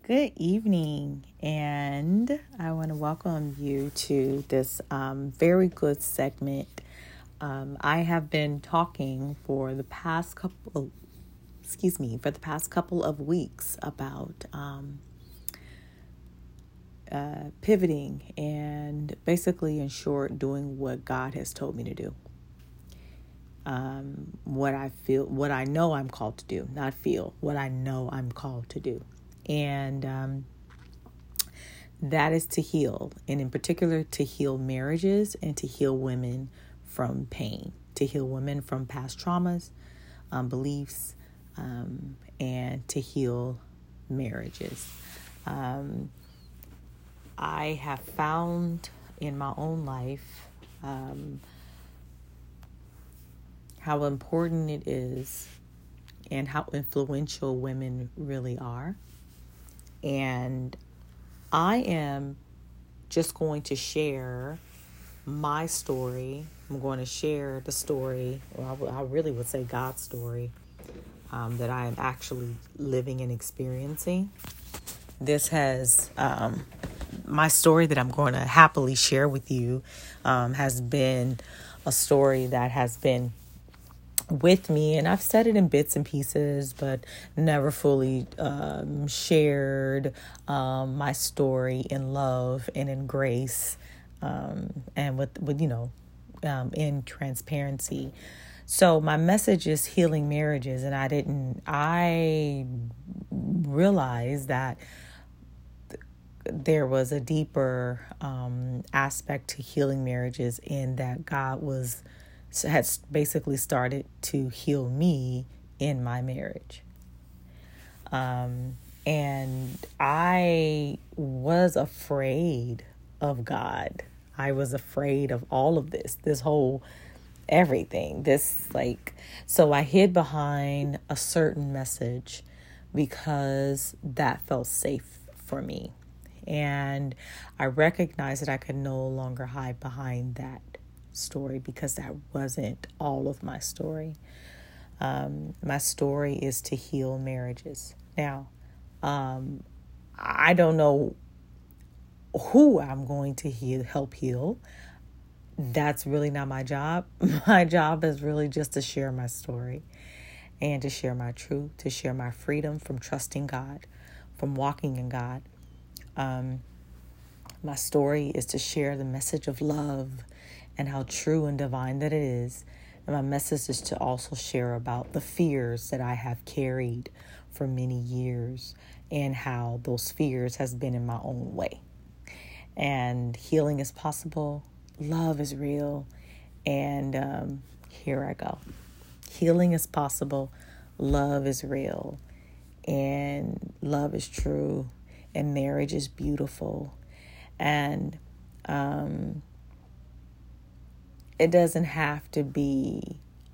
Good evening, and I want to welcome you to this very good segment. I have been talking for the past couple of weeks about pivoting and basically, in short, doing what God has told me to do. What I know I'm called to do, not feel, what I know I'm called to do. And that is to heal, and in particular to heal marriages and to heal women from pain, to heal women from past traumas, beliefs, and to heal marriages. I have found in my own life how important it is and how influential women really are. And I am just going to share my story. I'm going to share the story, or I really would say God's story, that I am actually living and experiencing. This has, my story that I'm going to happily share with you has been a story that has been with me, and I've said it in bits and pieces, but never fully shared my story in love and in grace, and with in transparency. So my message is healing marriages, and I realized that there was a deeper aspect to healing marriages, in that God had basically started to heal me in my marriage. And I was afraid of God. I was afraid of all of this whole everything. So I hid behind a certain message because that felt safe for me. And I recognized that I could no longer hide behind that story, because that wasn't all of my story. My story is to heal marriages. Now, I don't know who I'm going to help heal. That's really not my job. My job is really just to share my story and to share my truth, to share my freedom from trusting God, from walking in God. My story is to share the message of love and how true and divine that it is. And my message is to also share about the fears that I have carried for many years, and how those fears has been in my own way. And healing is possible. Love is real. And here I go. Healing is possible. Love is real. And love is true. And marriage is beautiful. And it doesn't have to be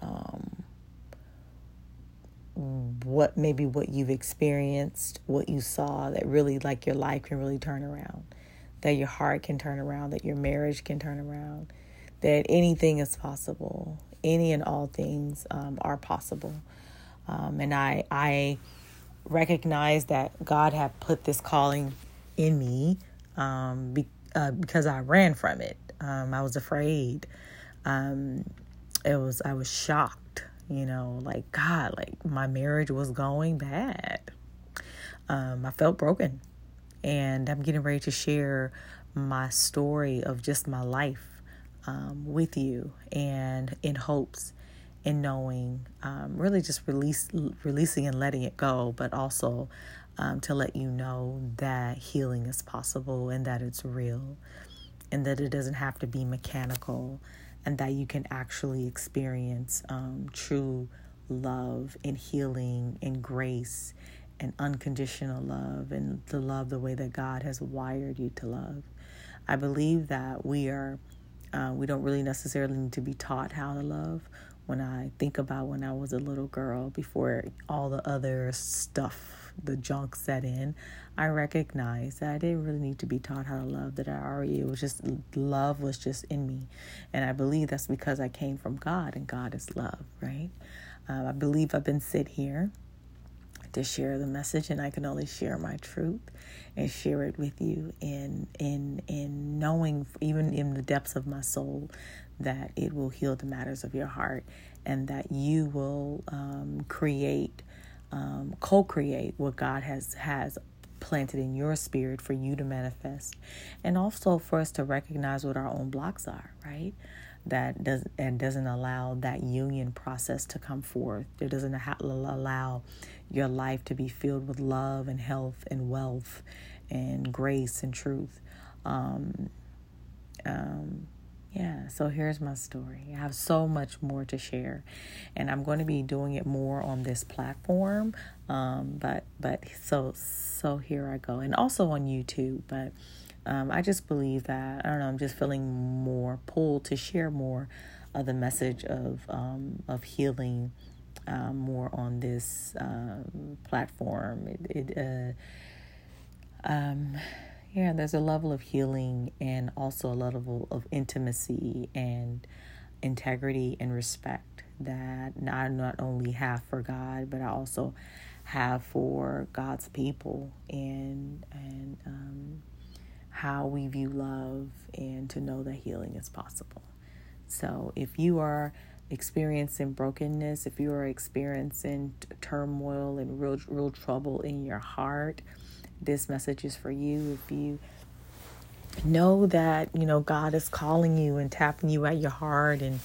what you've experienced, what you saw, that really, like, your life can really turn around, that your heart can turn around, that your marriage can turn around, that anything is possible. Any and all things are possible. And I recognize that God had put this calling in me because I ran from it. I was afraid. I was shocked, like, God, like, my marriage was going bad. I felt broken, and I'm getting ready to share my story of just my life with you, and in hopes, in knowing, really just releasing and letting it go, but also to let you know that healing is possible, and that it's real, and that it doesn't have to be mechanical, and that you can actually experience true love and healing and grace and unconditional love, and to love the way that God has wired you to love. I believe that we don't really necessarily need to be taught how to love. When I think about when I was a little girl, before all the other stuff, the junk set in, I recognized that I didn't really need to be taught how to love, that love was just in me. And I believe that's because I came from God, and God is love, right? I believe I've been sent here to share the message, and I can only share my truth and share it with you in knowing, even in the depths of my soul, that it will heal the matters of your heart, and that you will co-create what God has planted in your spirit for you to manifest, and also for us to recognize what our own blocks are, right? That doesn't allow that union process to come forth. It doesn't allow your life to be filled with love and health and wealth and grace and truth. So here's my story. I have so much more to share, and I'm going to be doing it more on this platform. But so here I go, and also on YouTube. But I just believe that, I don't know, I'm just feeling more pulled to share more of the message of healing more on this platform. There's a level of healing and also a level of intimacy and integrity and respect that I not only have for God, but I also have for God's people, and how we view love, and to know that healing is possible. So if you are experiencing brokenness, if you are experiencing turmoil and real trouble in your heart, this message is for you. If you know that, God is calling you and tapping you at your heart, and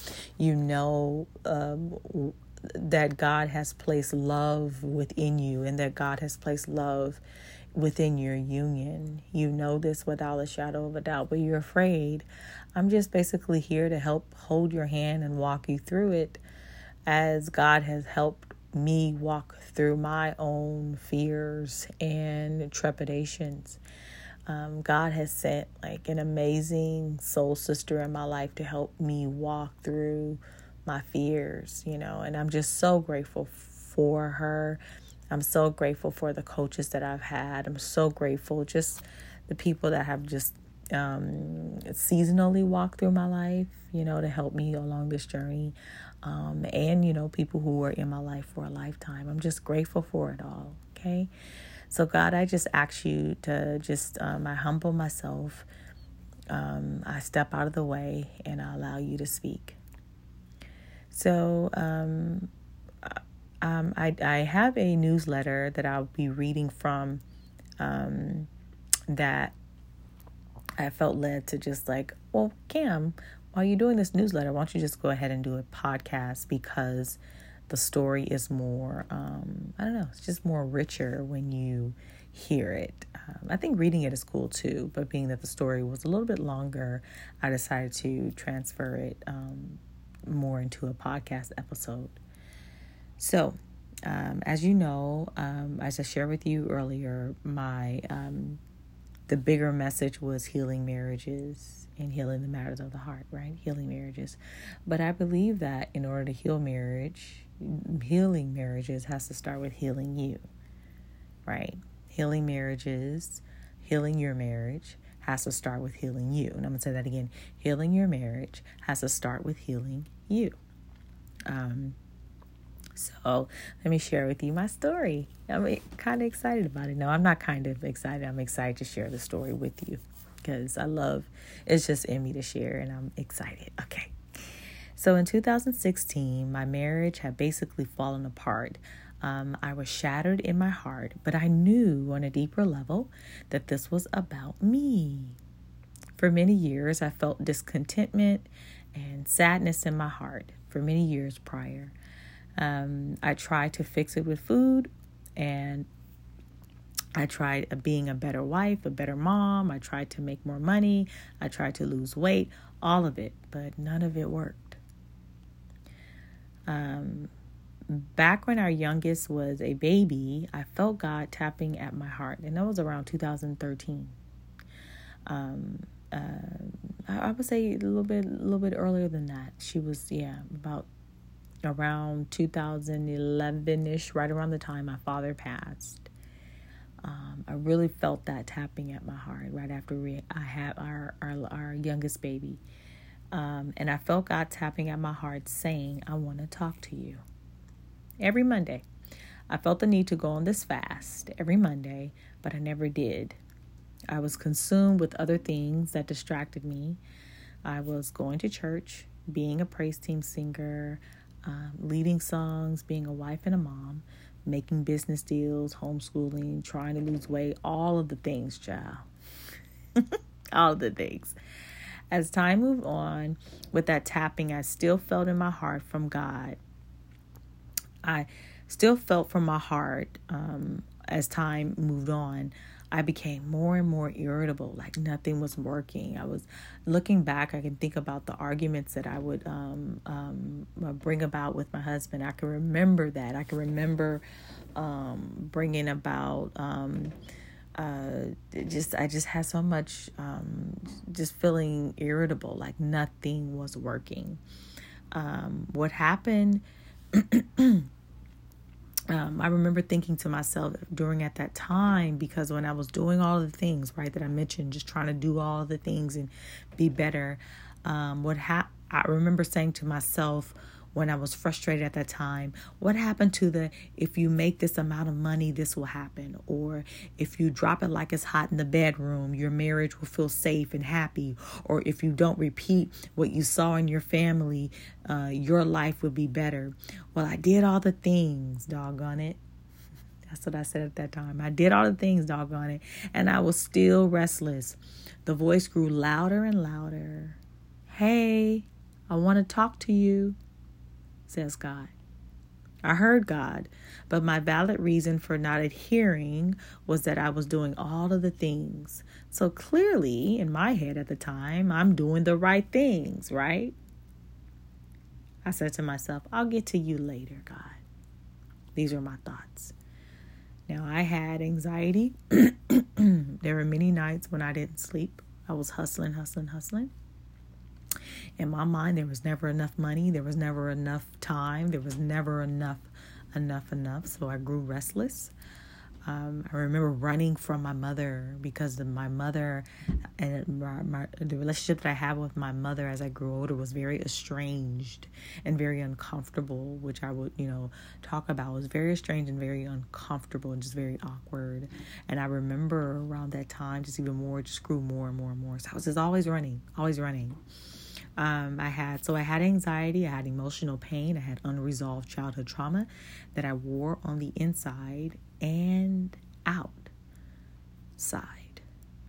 that God has placed love within you, and that God has placed love within your union. You know this without a shadow of a doubt, but you're afraid. I'm just basically here to help hold your hand and walk you through it, as God has helped me walk through my own fears and trepidations. God has sent like an amazing soul sister in my life to help me walk through my fears, and I'm just so grateful for her. I'm so grateful for the coaches that I've had. I'm so grateful just the people that have just seasonally walked through my life, to help me along this journey. And people who are in my life for a lifetime. I'm just grateful for it all. Okay. So God, I just ask you to just, I humble myself. I step out of the way, and I allow you to speak. So, I have a newsletter that I'll be reading from, that I felt led to just like, well, Cam, while you're doing this newsletter, why don't you just go ahead and do a podcast, because the story is more, it's just more richer when you hear it. I think reading it is cool too, but being that the story was a little bit longer, I decided to transfer it more into a podcast episode. So, as you know, as I shared with you earlier, the bigger message was healing marriages and healing the matters of the heart, right? Healing marriages. But I believe that in order to healing marriages has to start with healing you, right? Healing marriages, healing your marriage has to start with healing you. And I'm going to say that again. Healing your marriage has to start with healing you. So let me share with you my story. I'm kind of excited about it. No, I'm not kind of excited. I'm excited to share the story with you, because it's just in me to share, and I'm excited. Okay. So in 2016, my marriage had basically fallen apart. I was shattered in my heart, but I knew on a deeper level that this was about me. For many years, I felt discontentment and sadness in my heart for many years prior. I tried to fix it with food, and I tried being a better wife, a better mom. I tried to make more money. I tried to lose weight, all of it, but none of it worked. Back when our youngest was a baby, I felt God tapping at my heart, and that was around 2013. I would say a little bit earlier than that. She was, about around 2011-ish, right around the time my father passed. I really felt that tapping at my heart right after I had our youngest baby. And I felt God tapping at my heart saying, I want to talk to you. Every Monday, I felt the need to go on this fast every Monday, but I never did. I was consumed with other things that distracted me. I was going to church, being a praise team singer, leading songs, being a wife and a mom, making business deals, homeschooling, trying to lose weight, all of the things, child. All of the things. As time moved on with that tapping, I still felt in my heart from God. I still felt from my heart as time moved on. I became more and more irritable, like nothing was working. I was looking back, I can think about the arguments that I would bring about with my husband. I can remember that. I can remember bringing about I just had so much just feeling irritable, like nothing was working. What happened I remember thinking to myself during at that time, because when I was doing all of the things, right, that I mentioned, just trying to do all the things and be better, I remember saying to myself when I was frustrated at that time, what happened to if you make this amount of money, this will happen. Or if you drop it like it's hot in the bedroom, your marriage will feel safe and happy. Or if you don't repeat what you saw in your family, your life will be better. Well, I did all the things, doggone it. That's what I said at that time. I did all the things, doggone it. And I was still restless. The voice grew louder and louder. Hey, I want to talk to you, says God. I heard God, but my valid reason for not adhering was that I was doing all of the things. So clearly, in my head at the time, I'm doing the right things, right? I said to myself, I'll get to you later, God. These are my thoughts. Now, I had anxiety. There were many nights when I didn't sleep. I was hustling. In my mind, there was never enough money. There was never enough time. There was never enough. So I grew restless. I remember running from my mother because my mother and the relationship that I had with my mother as I grew older was very estranged and very uncomfortable, which I would, talk about. It was very estranged and very uncomfortable and just very awkward. And I remember around that time, just even more, just grew more and more and more. So I was just always running. I had anxiety, I had emotional pain, I had unresolved childhood trauma that I wore on the inside and outside.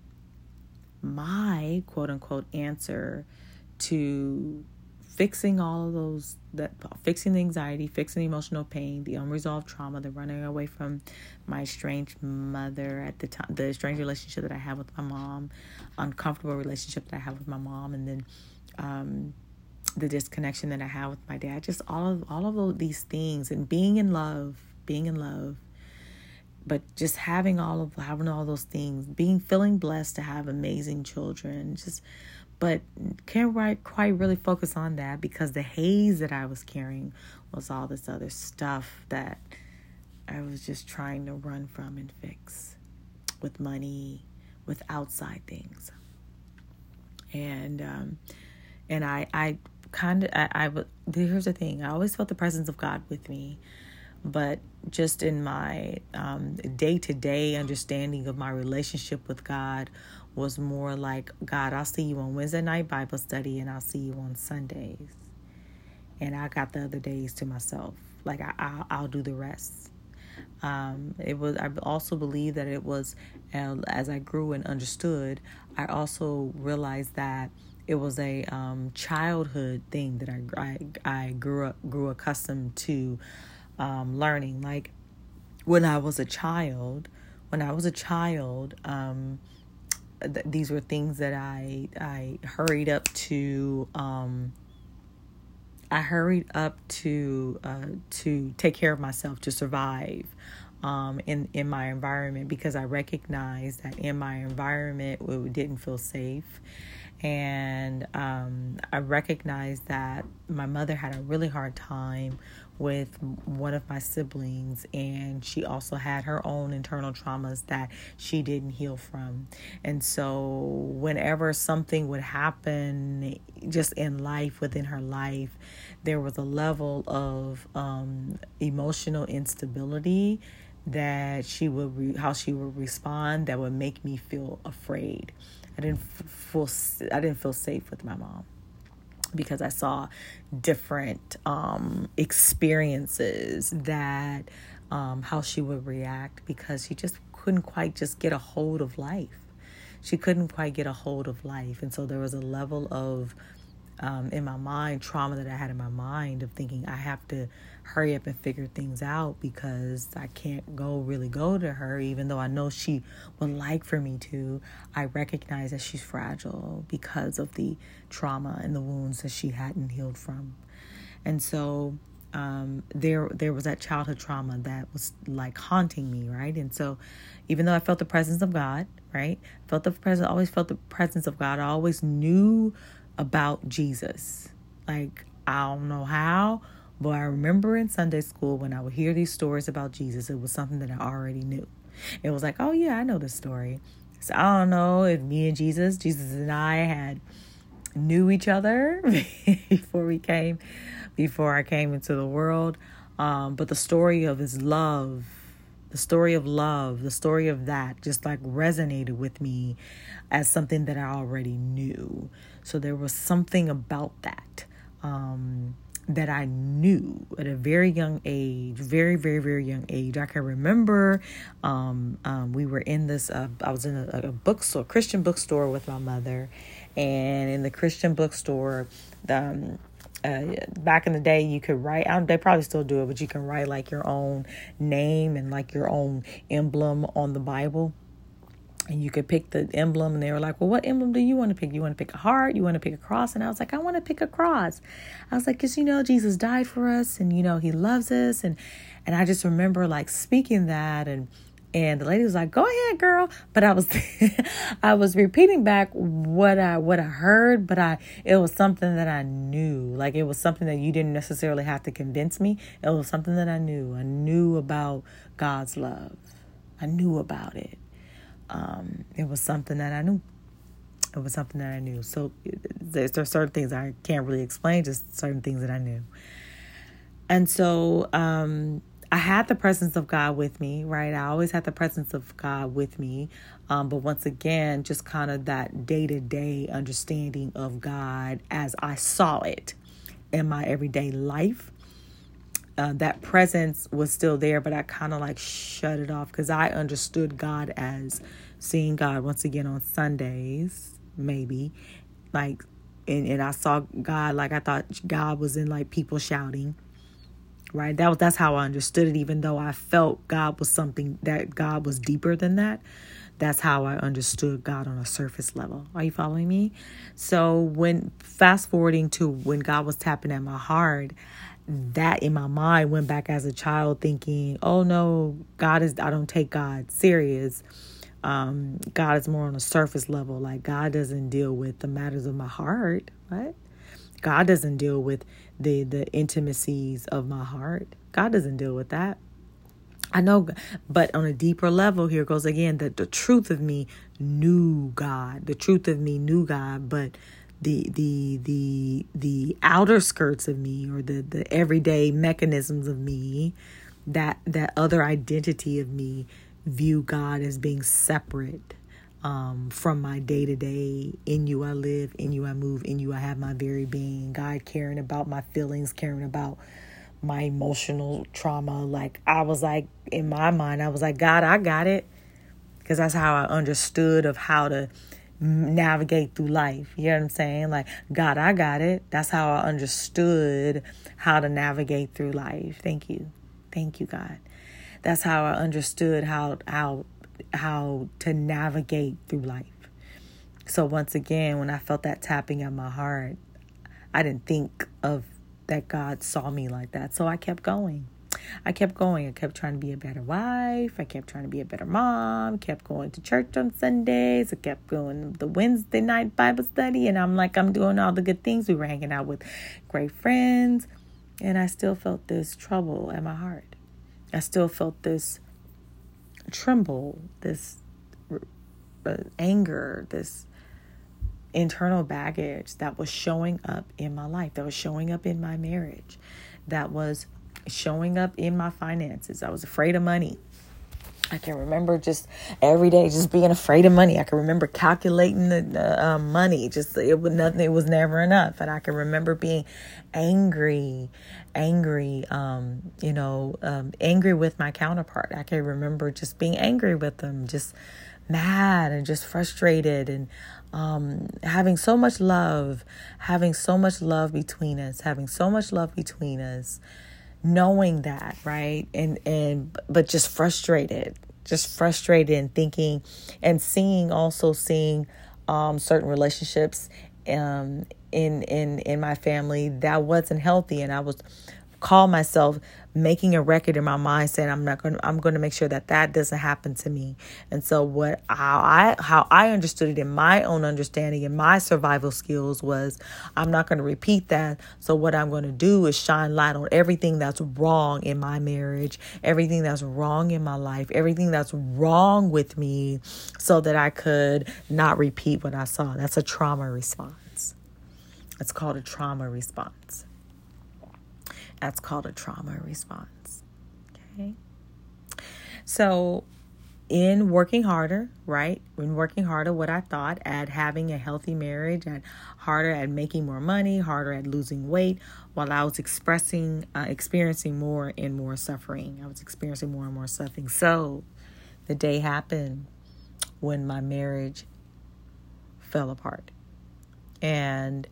My quote unquote answer to fixing all of those, fixing the anxiety, fixing the emotional pain, the unresolved trauma, the running away from my estranged mother at the time, the estranged relationship that I had with my mom, uncomfortable relationship that I had with my mom, and then the disconnection that I had with my dad, just all of these things, and being in love, but just having all those things, feeling blessed to have amazing children, but can't quite really focus on that because the haze that I was carrying was all this other stuff that I was just trying to run from and fix with money, with outside things. And here's the thing. I always felt the presence of God with me, but just in my day-to-day understanding of my relationship with God was more like, God, I'll see you on Wednesday night Bible study and I'll see you on Sundays. And I got the other days to myself. Like I'll do the rest. I also believe that it was, as I grew and understood, I also realized that it was a childhood thing that I grew accustomed to learning. Like when I was a child, these were things that I hurried up to. I hurried up to take care of myself, to survive in my environment, because I recognized that in my environment it didn't feel safe. And I recognized that my mother had a really hard time with one of my siblings, and she also had her own internal traumas that she didn't heal from. And so whenever something would happen just in life, within her life, there was a level of emotional instability that how she would respond that would make me feel afraid. I didn't feel safe with my mom, because I saw different experiences that how she would react, because she just couldn't quite just get a hold of life. She couldn't quite get a hold of life. And so there was a level of, in my mind, trauma that I had in my mind of thinking I have to hurry up and figure things out, because I can't really go to her, even though I know she would like for me to. I recognize that she's fragile because of the trauma and the wounds that she hadn't healed from. And so there was that childhood trauma that was like haunting me, right? And so even though I felt the presence of God, right? Always felt the presence of God. I always knew about Jesus. Like, I don't know how, but I remember in Sunday school when I would hear these stories about Jesus, it was something that I already knew. It was like, oh yeah, I know this story. So I don't know if me and Jesus and I knew each other before I came into the world. But the story of his love, the story of that just like resonated with me as something that I already knew. So there was something about that that I knew at a very young age, very, very, very young age. I can remember we were in this, I was in a bookstore, Christian bookstore with my mother. And in the Christian bookstore, back in the day, you could write, they probably still do it, but you can write like your own name and like your own emblem on the Bible. And you could pick the emblem, and they were like, well, what emblem do you want to pick? You want to pick a heart? You want to pick a cross? And I was like, I want to pick a cross. I was like, because, Jesus died for us, and, he loves us. And I just remember like speaking that, and the lady was like, go ahead, girl. But I was, I was repeating back what I heard, but it was something that I knew. Like, it was something that you didn't necessarily have to convince me. It was something that I knew. I knew about God's love. I knew about it. It was something that I knew. So there are certain things I can't really explain, just certain things that I knew. And so, I had the presence of God with me, right? I always had the presence of God with me. But once again, just kind of that day-to-day understanding of God as I saw it in my everyday life. That presence was still there, but I kind of like shut it off, because I understood God as seeing God once again on Sundays, maybe, like, and I saw God like I thought God was in like people shouting, right? That's how I understood it, even though I felt God was something, that God was deeper than that. That's how I understood God on a surface level. Are you following me? So when fast forwarding to when God was tapping at my heart, that in my mind went back as a child thinking, oh no, I don't take God serious. God is more on a surface level. Like, God doesn't deal with the matters of my heart. What? God doesn't deal with the intimacies of my heart. God doesn't deal with that. I know, but on a deeper level, here goes again, that the truth of me knew God. The truth of me knew God, but the outer skirts of me, or the everyday mechanisms of me, that other identity of me, view God as being separate from my day-to-day. In you I live, in you I move, in you I have my very being. God caring about my feelings, caring about my emotional trauma. Like, I was like, in my mind, I was like, God, I got it. Because that's how I understood of how to navigate through life. You know what I'm saying? Like, God, I got it. That's how I understood how to navigate through life. Thank you, God. That's how I understood how to navigate through life. So once again, when I felt that tapping at my heart, I didn't think of that God saw me like that. So I kept going. I kept trying to be a better wife. I kept trying to be a better mom. Kept going to church on Sundays. I kept going to the Wednesday night Bible study. And I'm doing all the good things. We were hanging out with great friends. And I still felt this trouble in my heart. I still felt this tremble, this anger, this internal baggage that was showing up in my life, that was showing up in my marriage, that was showing up in my finances. I was afraid of money. I can remember just every day just being afraid of money. I can remember calculating the money. Just it was nothing. It was never enough. And I can remember being angry, angry with my counterpart. I can remember just being angry with them, just mad and just frustrated, and having so much love between us, knowing that, right? But just frustrated and thinking and seeing certain relationships in my family that wasn't healthy, and I was call myself making a record in my mind saying I'm going to make sure that doesn't happen to me. And so how I understood it in my own understanding and my survival skills was I'm not going to repeat that. So what I'm going to do is shine light on everything that's wrong in my marriage, everything that's wrong in my life, everything that's wrong with me, so that I could not repeat what I saw. That's a trauma response. It's called a trauma response. That's called a trauma response. Okay. So in working harder, what I thought at having a healthy marriage, and harder at making more money, harder at losing weight, while I was experiencing more and more suffering. I was experiencing more and more suffering. So the day happened when my marriage fell apart. And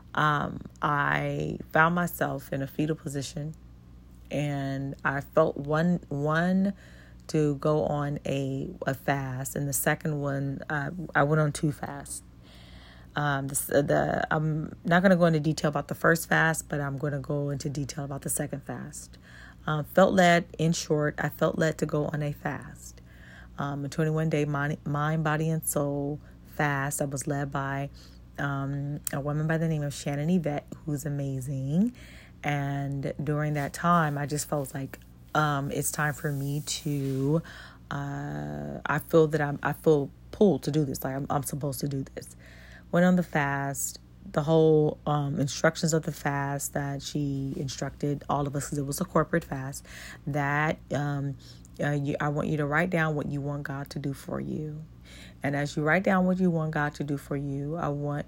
I found myself in a fetal position, and I felt one to go on a fast, and the second one I went on 2 fasts. I'm not going to go into detail about the first fast, but I'm going to go into detail about the second fast. Felt led to go on a fast, a 21-day mind, body, and soul fast. I was led by a woman by the name of Shannon Yvette, who's amazing. And during that time, I just felt like it's time for me to. I feel pulled to do this. Like I'm supposed to do this. Went on the fast. The whole instructions of the fast that she instructed all of us, because it was a corporate fast, that I want you to write down what you want God to do for you. And as you write down what you want God to do for you, I want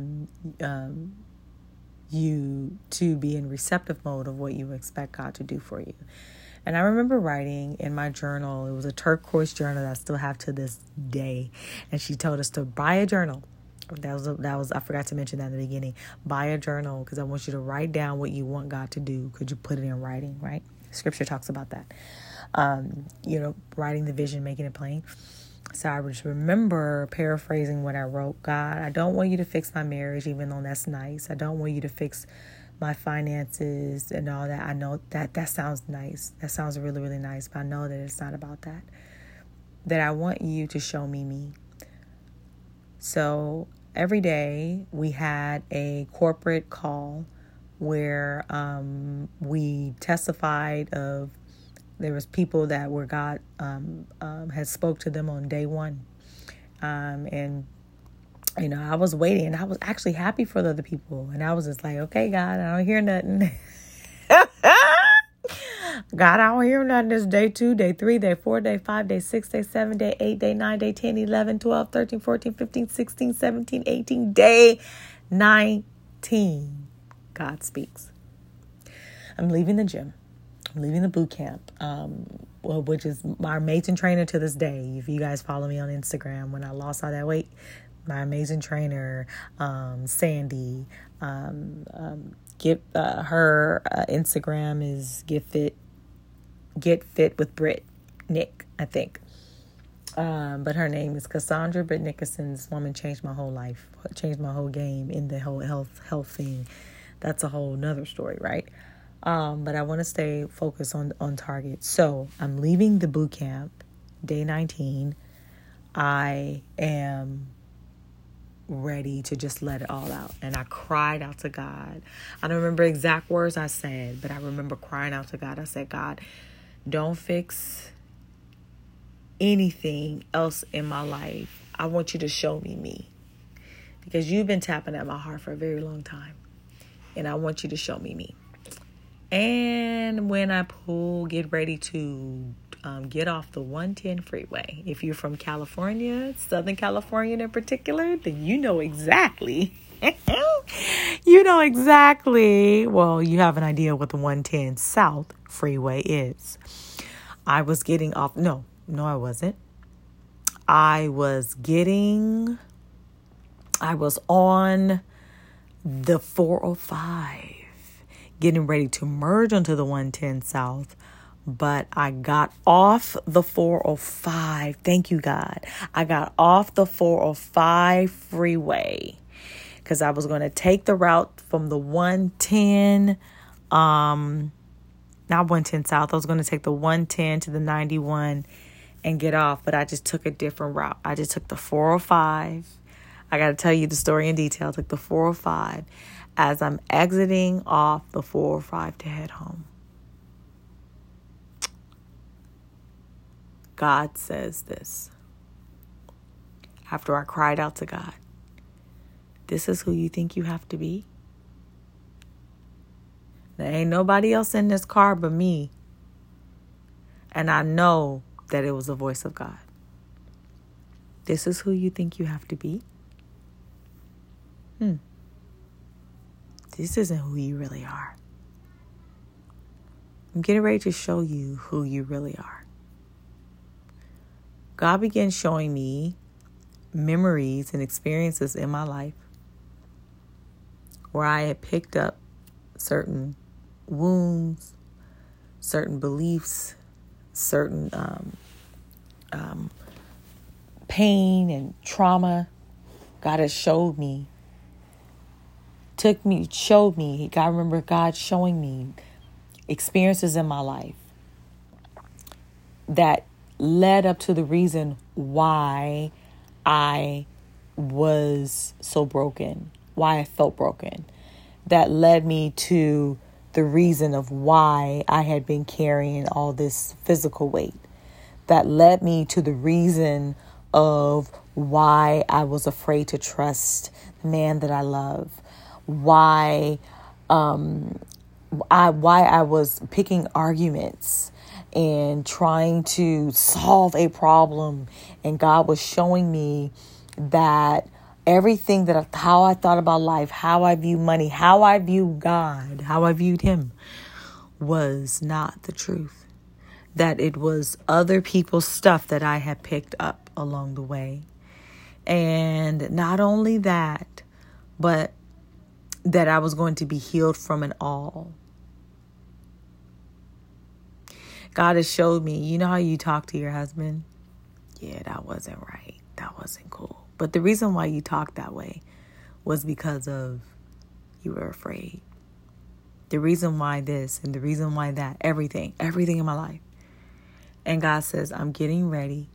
you to be in receptive mode of what you expect God to do for you. And I remember writing in my journal. It was a turquoise journal that I still have to this day. And she told us to buy a journal. That was I forgot to mention that in the beginning. Buy a journal, because I want you to write down what you want God to do. Could you put it in writing, right? Scripture talks about that. Writing the vision, making it plain. So I just remember paraphrasing what I wrote. God, I don't want you to fix my marriage, even though that's nice. I don't want you to fix my finances and all that. I know that sounds nice. That sounds really, really nice. But I know that it's not about that. That I want you to show me. So every day we had a corporate call where we testified of. There was people that were God had spoke to them on day one. And, I was waiting, and I was actually happy for the other people. And I was just like, okay, God, I don't hear nothing. God, I don't hear nothing. It's day 2, day 3, day 4, day 5, day 6, day 7, day 8, day 9, day 10, 11, 12, 13, 14, 15, 16, 17, 18, day 19. God speaks. I'm leaving the gym. I'm leaving the boot camp, which is my amazing trainer to this day. If you guys follow me on Instagram, when I lost all that weight, my amazing trainer, Sandy, her Instagram is Get Fit with Britt Nick, I think. But her name is Cassandra Britt Nickerson. This woman changed my whole life, changed my whole game in the whole health thing. That's a whole nother story, right? But I want to stay focused on target. So I'm leaving the boot camp, day 19. I am ready to just let it all out. And I cried out to God. I don't remember exact words I said, but I remember crying out to God. I said, God, don't fix anything else in my life. I want you to show me. Because you've been tapping at my heart for a very long time. And I want you to show me. And when I get ready to get off the 110 freeway, if you're from California, Southern California in particular, then you know exactly. Well, you have an idea what the 110 South freeway is. I was getting off. No, I wasn't. I was on the 405, getting ready to merge onto the 110 South, but I got off the 405. Thank you, God. I got off the 405 freeway because I was going to take the route from the 110, not 110 South. I was going to take the 110 to the 91 and get off, but I just took a different route. I just took the 405. I got to tell you the story in detail. I took the 405 as I'm exiting off the 405 to head home. God says this. After I cried out to God, this is who you think you have to be? There ain't nobody else in this car but me. And I know that it was the voice of God. This is who you think you have to be? This isn't who you really are. I'm getting ready to show you who you really are. God began showing me memories and experiences in my life where I had picked up certain wounds, certain beliefs, certain pain and trauma. God has showed me. I remember God showing me experiences in my life that led up to the reason why I was so broken, why I felt broken. That led me to the reason of why I had been carrying all this physical weight. That led me to the reason of why I was afraid to trust the man that I love. Why I was picking arguments and trying to solve a problem, and God was showing me that everything how I thought about life, how I view money, how I view God, how I viewed Him was not the truth. That it was other people's stuff that I had picked up along the way. And not only that, but that I was going to be healed from it all. God has showed me, you know how you talk to your husband? Yeah, that wasn't right. That wasn't cool. But the reason why you talked that way was because of you were afraid. The reason why this and the reason why that, everything in my life. And God says, I'm getting ready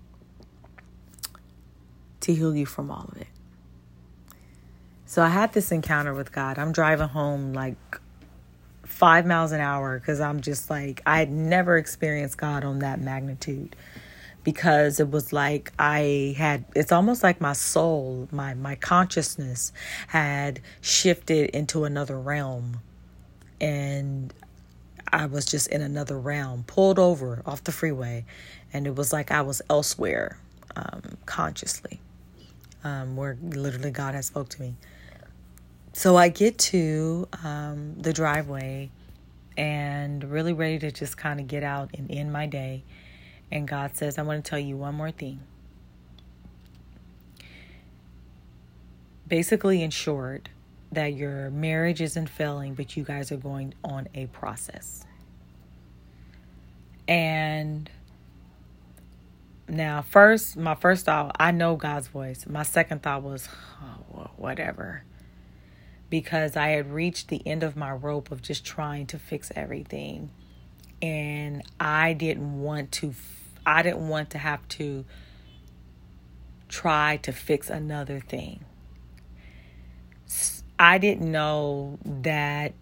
to heal you from all of it. So I had this encounter with God. I'm driving home like 5 miles an hour because I'm just like, I had never experienced God on that magnitude, because it was like it's almost like my soul, my consciousness had shifted into another realm, and I was just in another realm, pulled over off the freeway, and it was like I was elsewhere, consciously, where literally God had spoke to me. So I get to the driveway and really ready to just kind of get out and end my day. And God says, I want to tell you one more thing. Basically, in short, that your marriage isn't failing, but you guys are going on a process. And now, my first thought, I know God's voice. My second thought was, oh, well, whatever. Because I had reached the end of my rope of just trying to fix everything. And I didn't want to have to try to fix another thing. I didn't know that.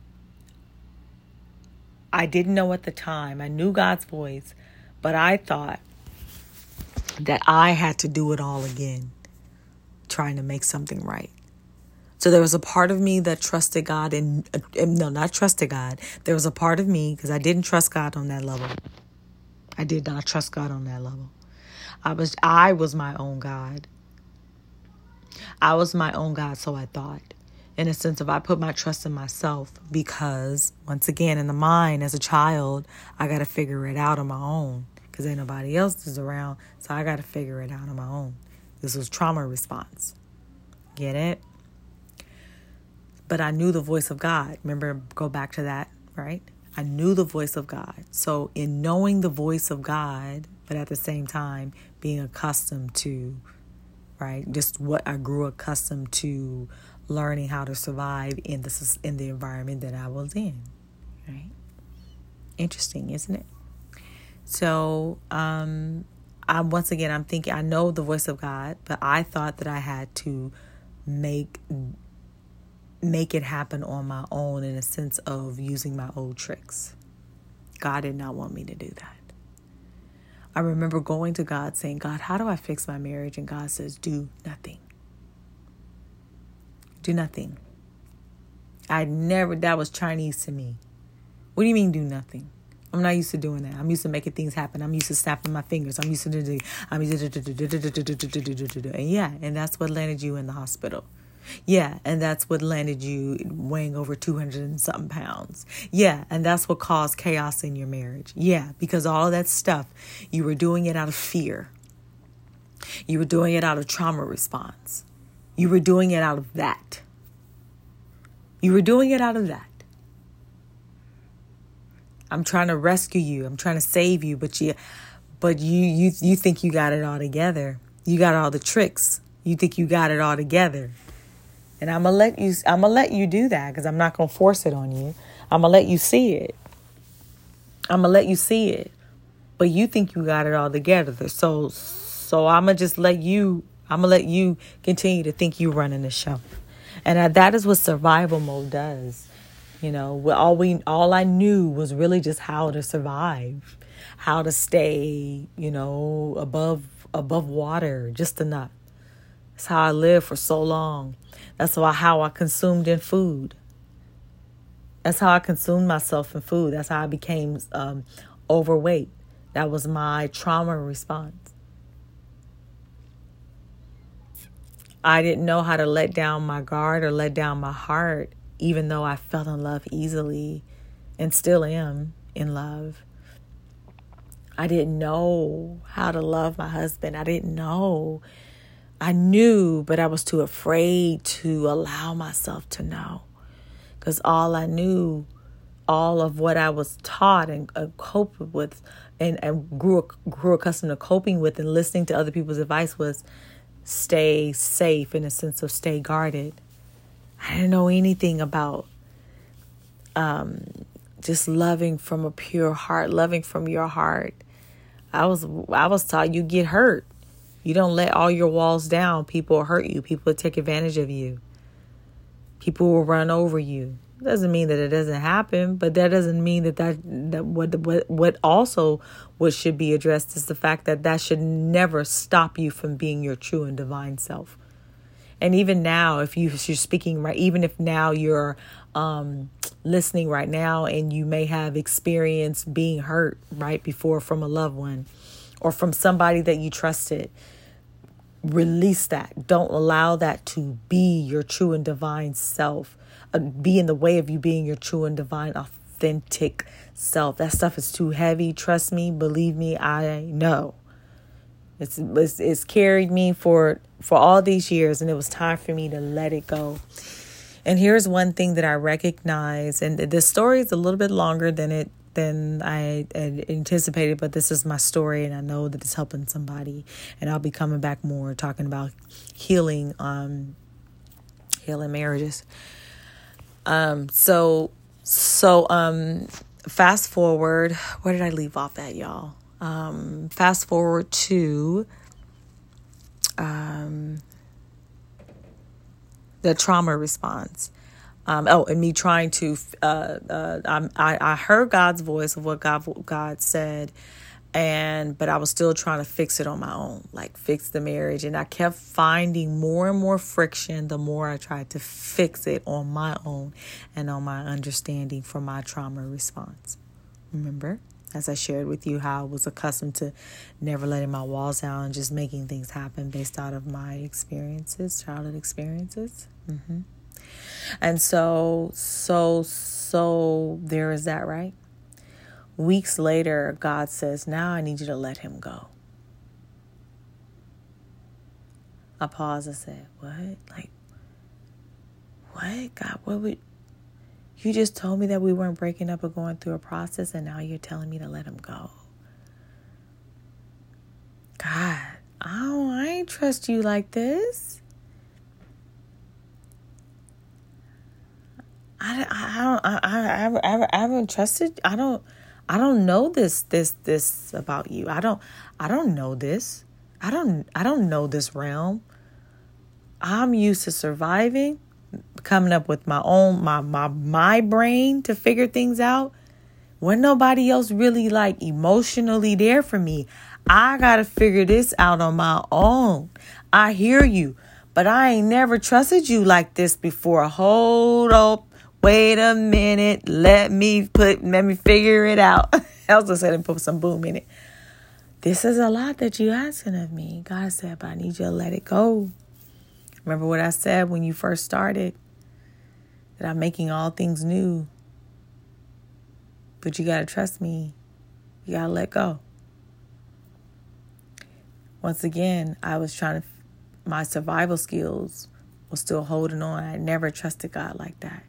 I didn't know at the time. I knew God's voice, but I thought that I had to do it all again, trying to make something right. So there was a part of me that trusted God and no, not trusted God. There was a part of me, because I didn't trust God on that level. I did not trust God on that level. I was my own God. I was my own God, so I thought. In a sense of, I put my trust in myself because, once again, in the mind, as a child, I got to figure it out on my own because ain't nobody else is around, so I got to figure it out on my own. This was trauma response. Get it? But I knew the voice of God. Remember, go back to that, right? I knew the voice of God. So in knowing the voice of God, but at the same time being accustomed to, right, just what I grew accustomed to learning how to survive in the environment that I was in, right? Interesting, isn't it? So I'm thinking, I know the voice of God, but I thought that I had to make it happen on my own in a sense of using my old tricks. God did not want me to do that. I remember going to God saying, God, how do I fix my marriage? And God says, do nothing. Do nothing. That was Chinese to me. What do you mean do nothing? I'm not used to doing that. I'm used to making things happen. I'm used to snapping my fingers. And that's what landed you in the hospital. Yeah, and that's what landed you weighing over 200 and something pounds. Yeah, and that's what caused chaos in your marriage. Yeah, because all of that stuff, you were doing it out of fear. You were doing it out of trauma response. You were doing it out of that. You were doing it out of that. I'm trying to rescue you. I'm trying to save you, but you think you got it all together. You got all the tricks. You think you got it all together. And I'm gonna let you do that because I'm not gonna force it on you. I'm gonna let you see it. But you think you got it all together. So I'm gonna let you continue to think you running the show. And that is what survival mode does. You know, all I knew was really just how to survive, how to stay, above water, just enough. That's how I lived for so long. That's how I consumed in food. That's how I consumed myself in food. That's how I became overweight. That was my trauma response. I didn't know how to let down my guard or let down my heart, even though I fell in love easily and still am in love. I didn't know how to love my husband. I didn't know. I knew, but I was too afraid to allow myself to know. Because all I knew, all of what I was taught and coped with and grew accustomed to coping with and listening to other people's advice was stay safe, in a sense of stay guarded. I didn't know anything about just loving from a pure heart, loving from your heart. I was taught you get hurt. You don't let all your walls down. People will hurt you. People will take advantage of you. People will run over you. It doesn't mean that it doesn't happen, but that doesn't mean that what should be addressed is the fact that should never stop you from being your true and divine self. And even now, if you're speaking right, even if now you're listening right now and you may have experienced being hurt right before from a loved one or from somebody that you trusted, release that. Don't allow that to be your true and divine self, be in the way of you being your true and divine, authentic self. That stuff is too heavy. Trust me, believe me, I know. It's carried me for all these years, and it was time for me to let it go. And here's one thing that I recognize, and this story is a little bit longer than I had anticipated, but this is my story, and I know that it's helping somebody. And I'll be coming back more talking about healing marriages. So fast forward. Where did I leave off at, y'all? Fast forward to the trauma response. And me trying to, I heard God's voice of what God said, but I was still trying to fix it on my own, like fix the marriage. And I kept finding more and more friction the more I tried to fix it on my own and on my understanding for my trauma response. Remember, as I shared with you, how I was accustomed to never letting my walls down and just making things happen based out of my experiences, childhood experiences. And so there is that, right? Weeks later, God says, now I need you to let him go. I paused and said, what? Like, what? God, you just told me that we weren't breaking up or going through a process, and now you're telling me to let him go. God, I ain't trust you like this. I haven't trusted. I don't know this about you. I don't know this. I don't know this realm. I'm used to surviving, coming up with my own, my brain to figure things out. When nobody else really like emotionally there for me, I got to figure this out on my own. I hear you, but I ain't never trusted you like this before. Hold up. Wait a minute. Let me figure it out. I was just going to put some boom in it. This is a lot that you asking of me. God said, but I need you to let it go. Remember what I said when you first started? That I'm making all things new. But you got to trust me. You got to let go. Once again, I was my survival skills was still holding on. I never trusted God like that.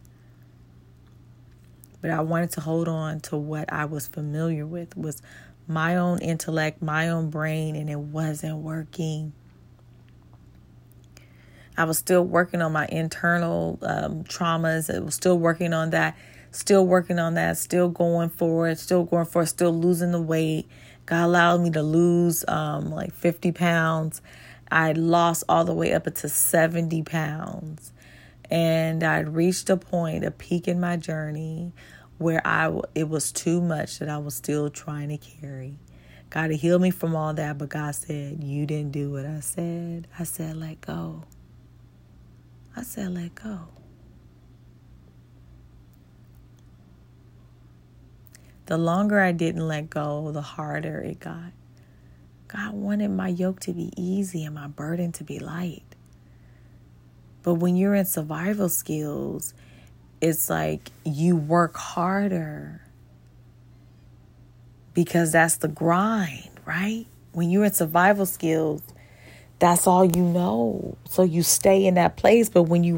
But I wanted to hold on to what I was familiar with, was my own intellect, my own brain, and it wasn't working. I was still working on my internal traumas. I was still working on that, still going for it, still losing the weight. God allowed me to lose like 50 pounds. I lost all the way up to 70 pounds. And I'd reached a peak in my journey where it was too much that I was still trying to carry. God had healed me from all that, but God said, you didn't do what I said. I said, let go. I said, let go. The longer I didn't let go, the harder it got. God wanted my yoke to be easy and my burden to be light. But when you're in survival skills, it's like you work harder because that's the grind, right? When you're in survival skills, that's all you know. So you stay in that place. But when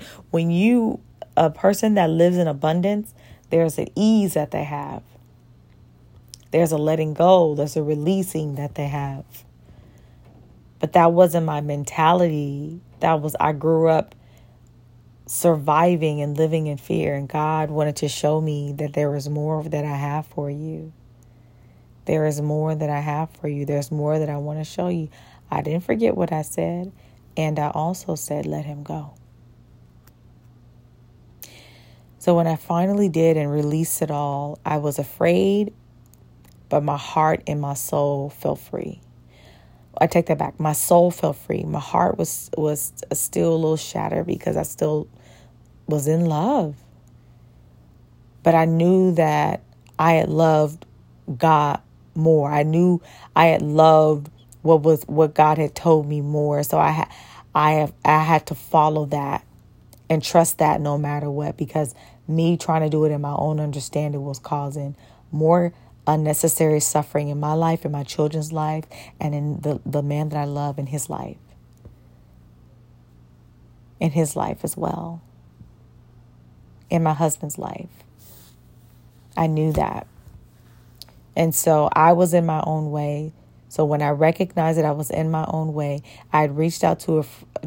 a person that lives in abundance, there's an ease that they have. There's a letting go. There's a releasing that they have. But that wasn't my mentality. I grew up surviving and living in fear. And God wanted to show me that there is more that I have for you. There is more that I have for you. There's more that I want to show you. I didn't forget what I said. And I also said, let him go. So when I finally did and released it all, I was afraid, but my heart and my soul felt free. I take that back. My soul felt free. My heart was still a little shattered because I still was in love. But I knew that I had loved God more. I knew I had loved what God had told me more. So I had to follow that and trust that no matter what, because me trying to do it in my own understanding was causing more unnecessary suffering in my life, in my children's life, and in the man that I love in his life. In his life as well. In my husband's life. I knew that. And so I was in my own way. So when I recognized that I was in my own way, I had reached out to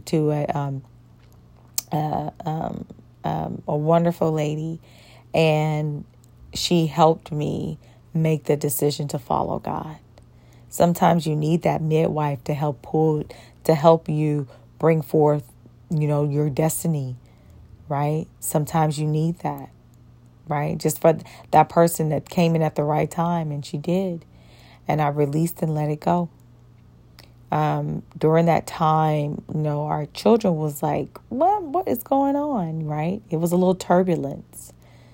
a wonderful lady, and she helped me make the decision to follow God. Sometimes you need that midwife to help you bring forth your destiny, right? Sometimes you need that, right? Just for that person that came in at the right time, and she did. And I released and let it go. During that time, our children was like, what is going on, right? It was a little turbulence.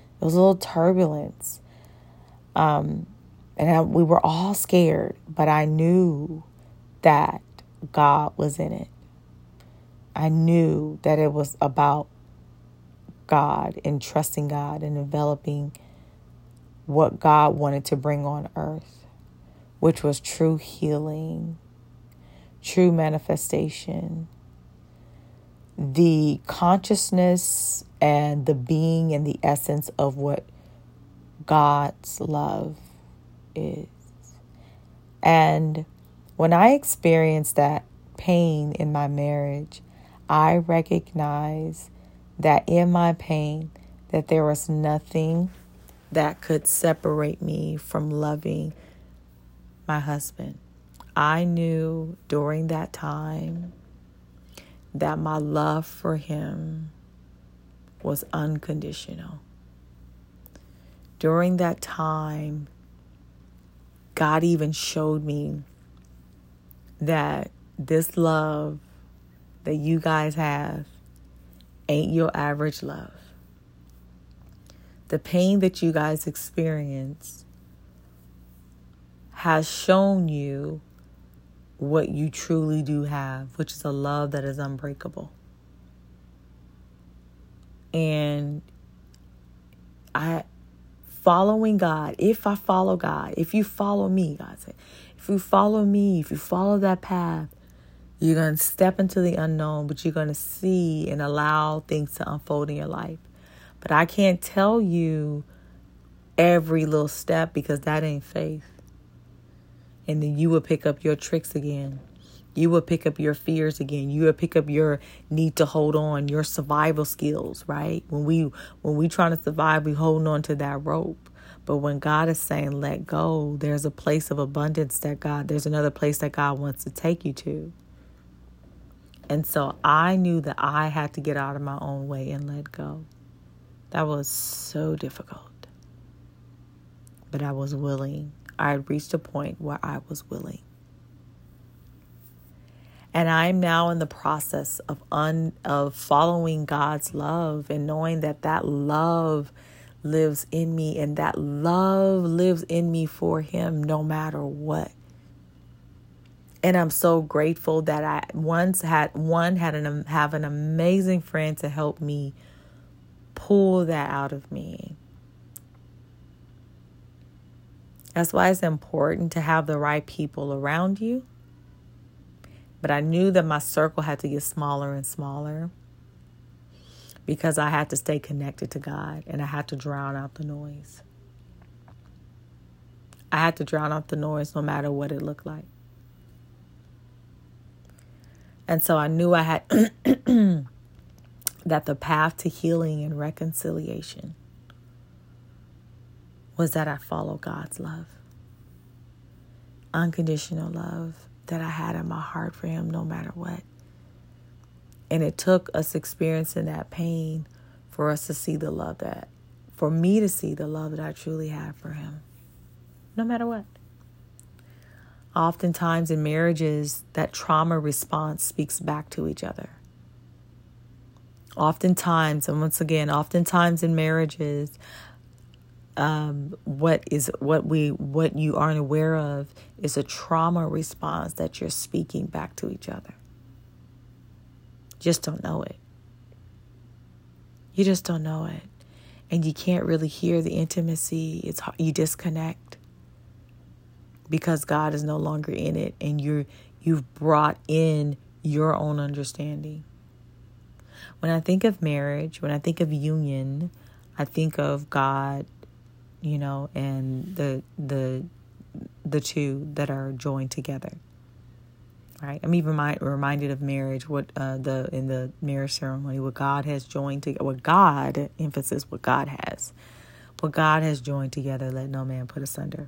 We were all scared, but I knew that God was in it. I knew that it was about God and trusting God and developing what God wanted to bring on earth, which was true healing, true manifestation, the consciousness and the being and the essence of what God's love is. And when I experienced that pain in my marriage, I recognized that in my pain, that there was nothing that could separate me from loving my husband. I knew during that time that my love for him was unconditional. During that time, God even showed me that this love that you guys have ain't your average love. The pain that you guys experience has shown you what you truly do have, which is a love that is unbreakable. And following God, if I follow God, if you follow me, God said, if you follow me, if you follow that path, you're going to step into the unknown, but you're going to see and allow things to unfold in your life. But I can't tell you every little step because that ain't faith. And then you will pick up your tricks again. You will pick up your fears again. You will pick up your need to hold on, your survival skills, right? When we trying to survive, we holding on to that rope. But when God is saying let go, there's a place of abundance there's another place that God wants to take you to. And so I knew that I had to get out of my own way and let go. That was so difficult. But I was willing. I had reached a point where I was willing. And I'm now in the process of following God's love and knowing that love lives in me, and that love lives in me for him no matter what. And I'm so grateful that I have an amazing friend to help me pull that out of me. That's why it's important to have the right people around you. But I knew that my circle had to get smaller and smaller because I had to stay connected to God, and I had to drown out the noise. I had to drown out the noise no matter what it looked like. And so I knew I had that the path to healing and reconciliation was that I follow God's love. Unconditional love that I had in my heart for him no matter what. And it took us experiencing that pain for us to see the love for me to see the love that I truly had for him, no matter what. Oftentimes in marriages, that trauma response speaks back to each other. Oftentimes in marriages, what you aren't aware of is a trauma response that you're speaking back to each other. Just don't know it. You just don't know it. And you can't really hear the intimacy. It's hard. You disconnect because God is no longer in it, and you've brought in your own understanding. When I think of marriage, when I think of union, I think of God, and the two that are joined together. Right? I'm even reminded of marriage, in the marriage ceremony, what God has joined together. What God has joined together, let no man put asunder.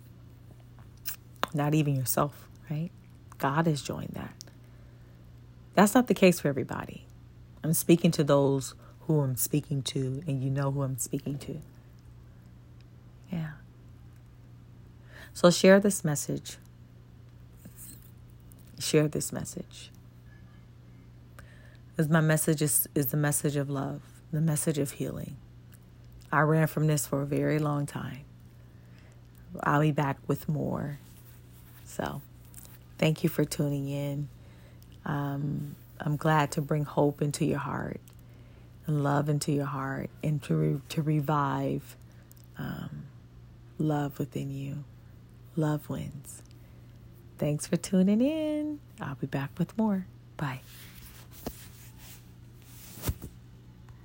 Not even yourself, right? God has joined that. That's not the case for everybody. I'm speaking to those who I'm speaking to, and you know who I'm speaking to. Yeah. So share this message. Share this message. Because my message is the message of love, the message of healing. I ran from this for a very long time. I'll be back with more. So thank you for tuning in. I'm glad to bring hope into your heart and love into your heart, and to revive love within you. Love wins. Thanks for tuning in. I'll be back with more. Bye.